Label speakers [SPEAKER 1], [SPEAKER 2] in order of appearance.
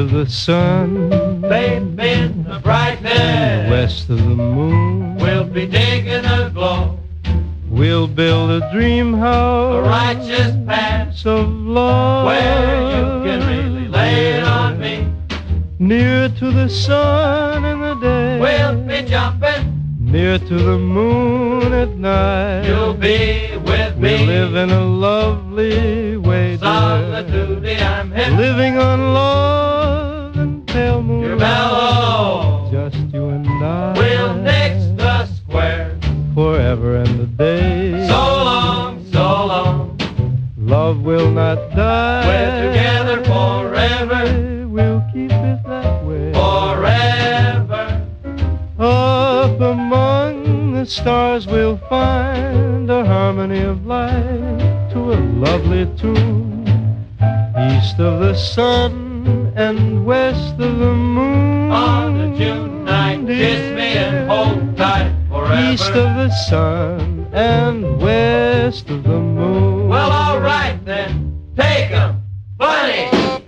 [SPEAKER 1] of the sun,
[SPEAKER 2] bathe in the brightness.
[SPEAKER 1] west of the moon,
[SPEAKER 2] We'll be digging a glow,
[SPEAKER 1] we'll build a dream house,
[SPEAKER 2] a righteous path
[SPEAKER 1] of love,
[SPEAKER 2] where you can really lay it on me.
[SPEAKER 1] Near to the sun in the day,
[SPEAKER 2] We'll be jumping,
[SPEAKER 1] near to the moon at night.
[SPEAKER 2] you'll be with me.
[SPEAKER 1] We live in a lovely way, dear,
[SPEAKER 2] Solitude, I'm hip.
[SPEAKER 1] living on love and pale moonlight.
[SPEAKER 2] You're mellow.
[SPEAKER 1] Just you and I.
[SPEAKER 2] We'll nix the square.
[SPEAKER 1] Forever and a day.
[SPEAKER 2] So long, so long.
[SPEAKER 1] Love will not die.
[SPEAKER 2] We're together forever.
[SPEAKER 1] We'll keep it that way.
[SPEAKER 2] Forever.
[SPEAKER 1] Up among the stars we'll find a harmony of life to a lovely tune. East of the sun and west of the moon.
[SPEAKER 2] On the June night, kiss me and hold tight forever.
[SPEAKER 1] East of the sun and west of the moon.
[SPEAKER 2] Well, all right then. Take 'em, bunny.